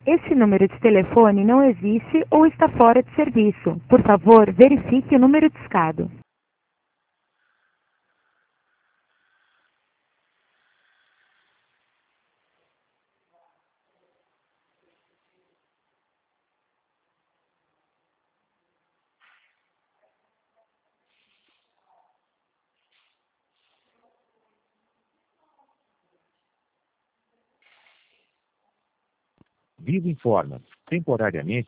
Esse número de telefone não existe ou está fora de serviço. Por favor, verifique o número discado. Vivo informa. Temporariamente,